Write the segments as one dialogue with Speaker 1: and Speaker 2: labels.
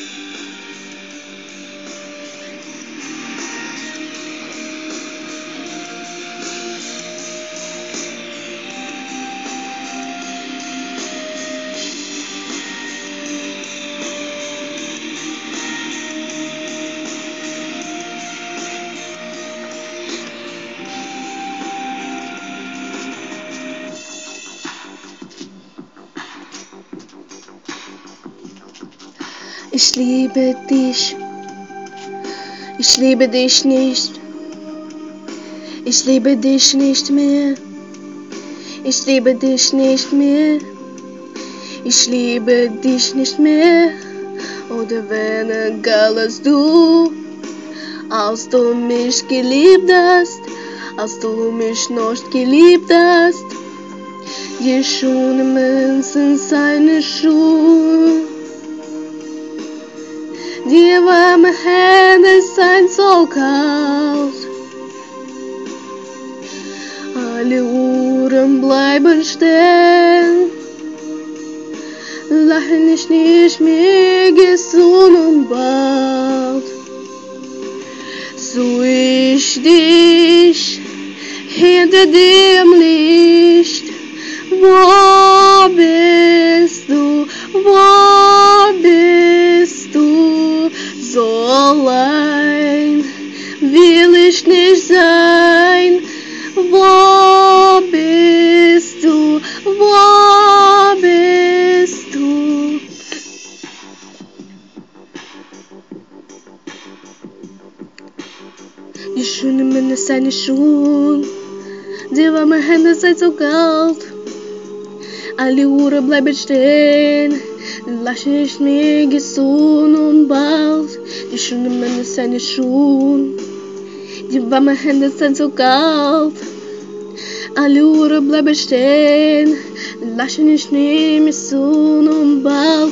Speaker 1: Ich liebe dich nicht, ich liebe dich nicht mehr, ich liebe dich nicht mehr, ich liebe dich nicht mehr, oder wenn egal als du mich geliebt hast, als du mich noch geliebt hast, je schöne Menschen seine Schuhe. Die warme Hände sind so kalt, alle Uhren bleiben stehen, lachen ich nicht mehr gesund und bald. So ich dich hinter dem Licht, wo bist du, wo bist du? So allein will ich nicht sein. Wo bist du? Wo bist du? Die schönen Männer seine Schuhe, die warmen Hände sind so kalt. Alle Uhren bleiben stehen, lass ich mir gesund und bald. Die schönen Männer seine Schuhe, die warmen Hände sind so kalt. Alle Uhren bleiben stehen, lass ich mir gesund und bald.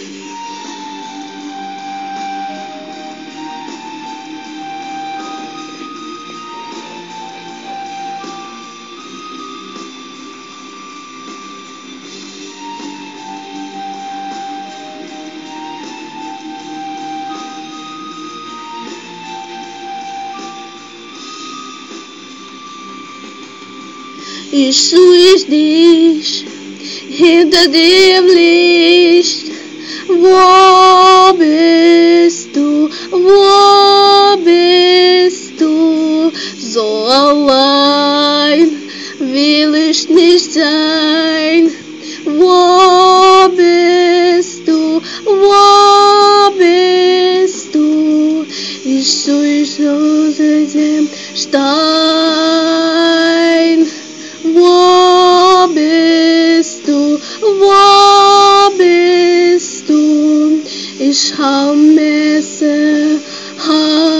Speaker 1: Ich suche dich hinter dem Licht. Wo bist du? Wo bist du? So allein will ich nicht sein. Wo bist du? Wo bist du? Ich suche unter dem Stein. Wo bist du? Wo bist du? Ich hau Messer,